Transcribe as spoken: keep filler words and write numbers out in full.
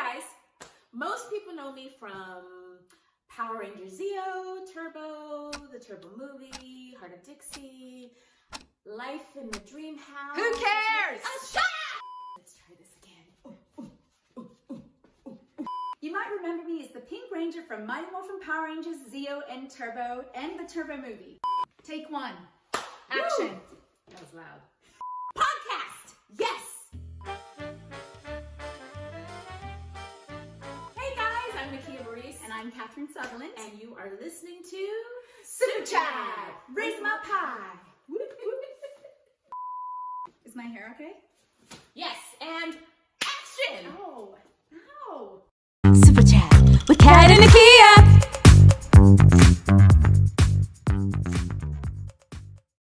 guys, most people know me from Power Rangers Zeo, Turbo, the Turbo movie, Heart of Dixie, Life in the Dream House. Who cares? Oh, shut up! Let's try this again. Ooh, ooh, ooh, ooh, ooh. You might remember me as the Pink Ranger from Mighty Morphin Power Rangers Zeo and Turbo and the Turbo movie. Take one. Action. Woo. That was loud. Podcast! Yes! Hey guys, I'm Nakia Maurice. And I'm Catherine Sutherland. And you are listening to Super Chat! Raise 'em up high! Is my hair okay? Yes, and action! Oh, ow. Super Chat with Cat and Nakia.